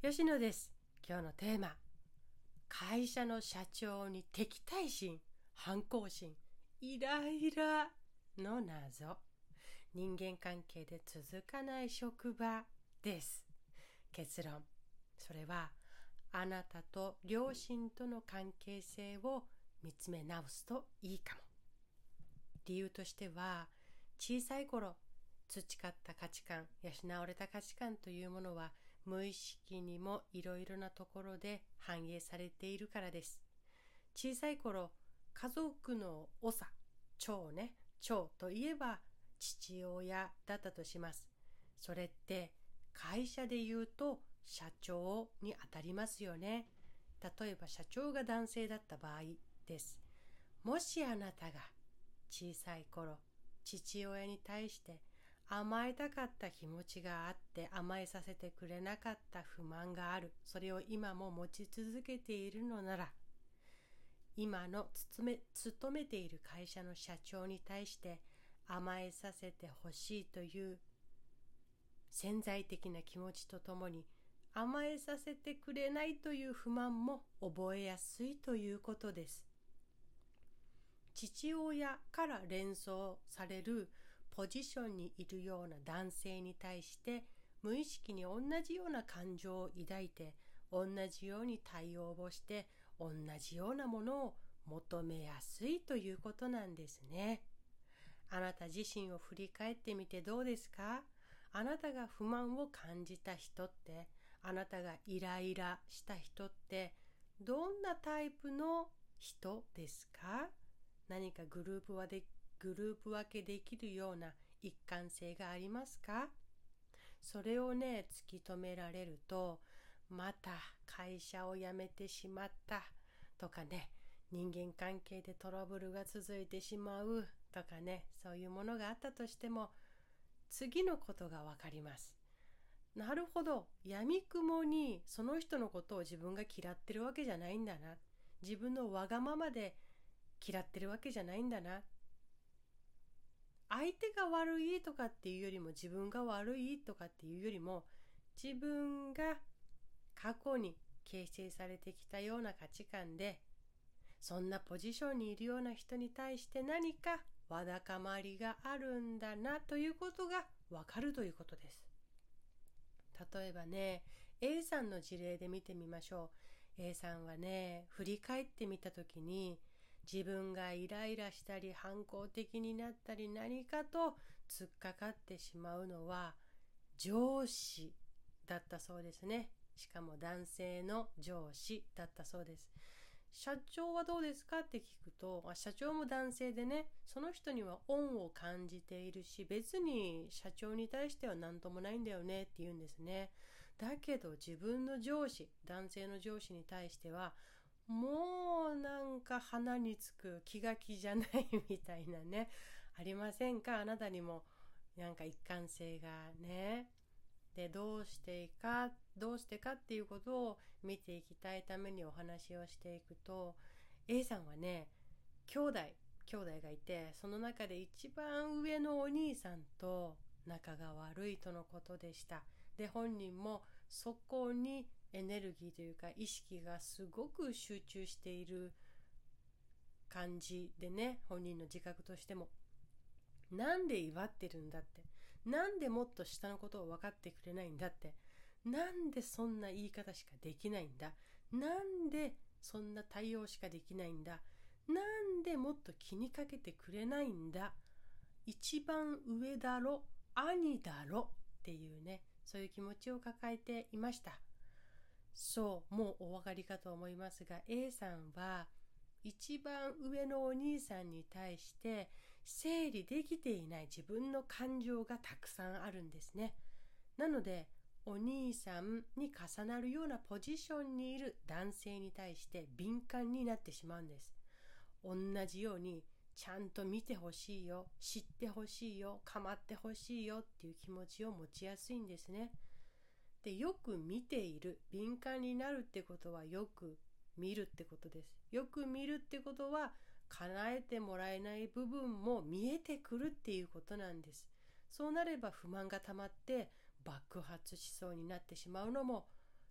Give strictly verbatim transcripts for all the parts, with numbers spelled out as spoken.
吉野です。今日のテーマ、会社の社長に敵対心、反抗心、イライラの謎。人間関係で続かない職場です。結論、それはあなたと両親との関係性を見つめ直すといいかも。理由としては、小さい頃培った価値観、養われた価値観というものは無意識にもいろいろなところで反映されているからです。小さい頃、家族の長、長ね、長といえば父親だったとします。それって会社で言うと社長にあたりますよね。例えば社長が男性だった場合です。もしあなたが小さい頃、父親に対して甘えたかった気持ちがあって甘えさせてくれなかった不満がある。それを今も持ち続けているのなら、今の勤め、勤めている会社の社長に対して甘えさせてほしいという潜在的な気持ちとともに、甘えさせてくれないという不満も覚えやすいということです。父親から連想されるポジションにいるような男性に対して無意識に同じような感情を抱いて、同じように対応をして同じようなものを求めやすいということなんですね。あなた自身を振り返ってみてどうですか？あなたが不満を感じた人って、あなたがイライラした人ってどんなタイプの人ですか？何かグループはでグループ分けできるような一貫性がありますか？それをね、突き止められると、また会社を辞めてしまったとかね、人間関係でトラブルが続いてしまうとかね、そういうものがあったとしても、次のことがわかります。なるほど、闇雲にその人のことを自分が嫌ってるわけじゃないんだな。自分のわがままで嫌ってるわけじゃないんだな。相手が悪いとかっていうよりも、自分が悪いとかっていうよりも、自分が過去に形成されてきたような価値観で、そんなポジションにいるような人に対して何かわだかまりがあるんだなということがわかるということです。例えばね、A さんの事例で見てみましょう。A さんはね、振り返ってみたときに、自分がイライラしたり反抗的になったり何かと突っかかってしまうのは上司だったそうですね。しかも男性の上司だったそうです。社長はどうですかって聞くと、社長も男性でね、その人には恩を感じているし、別に社長に対しては何ともないんだよねって言うんですね。だけど自分の上司、男性の上司に対してはもうなんか鼻につく気が気じゃないみたいなね、ありませんか？あなたにもなんか一貫性がね。で、どうしていいか、どうしてかっていうことを見ていきたいためにお話をしていくと、 A さんはね、兄弟兄弟がいて、その中で一番上のお兄さんと仲が悪いとのことでした。で、本人もそこにエネルギーというか意識がすごく集中している感じでね、本人の自覚としても、なんで祝ってるんだって、なんでもっと下のことを分かってくれないんだって、なんでそんな言い方しかできないんだ、なんでそんな対応しかできないんだ、なんでもっと気にかけてくれないんだ、一番上だろ、兄だろっていうね、そういう気持ちを抱えていました。そう、もうお分かりかと思いますが、 A さんは一番上のお兄さんに対して整理できていない自分の感情がたくさんあるんですね。なのでお兄さんに重なるようなポジションにいる男性に対して敏感になってしまうんです。同じようにちゃんと見てほしいよ、知ってほしいよ、構ってほしいよっていう気持ちを持ちやすいんですね。で、よく見ている、敏感になるってことはよく見るってことです。よく見るってことは叶えてもらえない部分も見えてくるっていうことなんです。そうなれば不満が溜まって爆発しそうになってしまうのも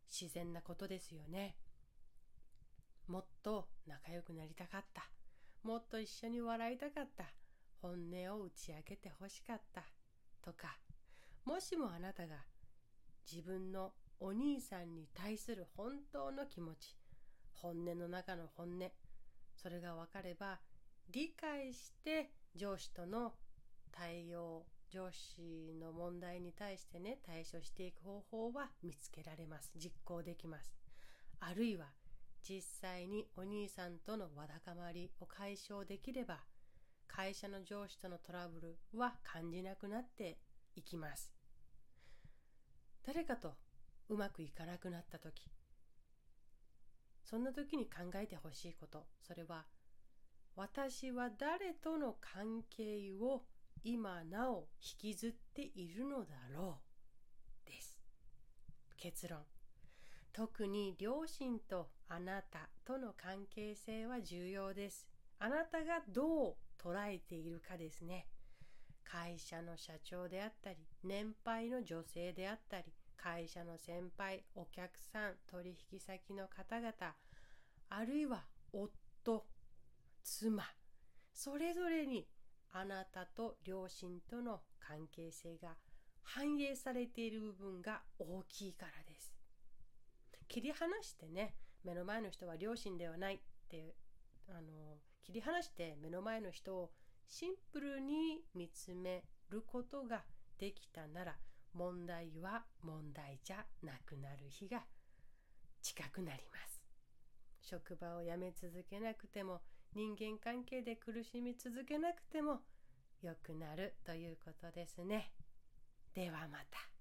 自然なことですよね。もっと仲良くなりたかった。もっと一緒に笑いたかった。本音を打ち明けてほしかった。とか、もしもあなたが自分のお兄さんに対する本当の気持ち、本音の中の本音、それが分かれば、理解して上司との対応、上司の問題に対してね、対処していく方法は見つけられます。実行できます。あるいは、実際にお兄さんとのわだかまりを解消できれば、会社の上司とのトラブルは感じなくなっていきます。誰かとうまくいかなくなったとき、そんな時に考えてほしいこと、それは、私は誰との関係を今なお引きずっているのだろうです。結論。特に両親とあなたとの関係性は重要です。あなたがどう捉えているかですね。会社の社長であったり、年配の女性であったり、会社の先輩、お客さん、取引先の方々、あるいは夫、妻、それぞれにあなたと両親との関係性が反映されている部分が大きいからです。切り離してね、目の前の人は両親ではないってあの切り離して目の前の人をシンプルに見つめることができたなら、問題は問題じゃなくなる日が近くなります。職場を辞め続けなくても、人間関係で苦しみ続けなくても良くなるということですね。ではまた。